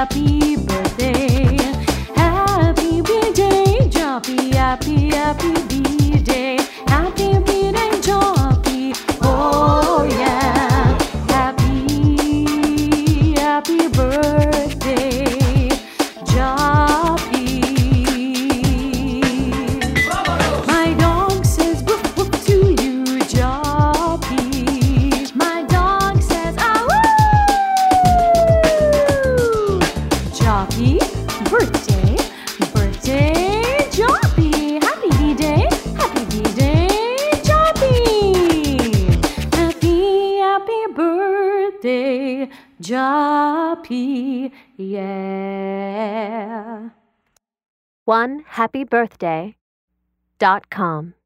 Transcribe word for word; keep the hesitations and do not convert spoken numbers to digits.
happy birthday. Happy B-Day, Joppy, happy, happy B-Day. Happy B-Day, Joppy, oh yeah. Happy, happy birthday, Joppy. My dog says woof woof to you, Joppy. My dog says ah woo. Joppy, birthday, birthday, Joppy. Happy B-Day, happy B-Day, Joppy. Happy, happy birthday, Joppy, yeah. one happy birthday dot com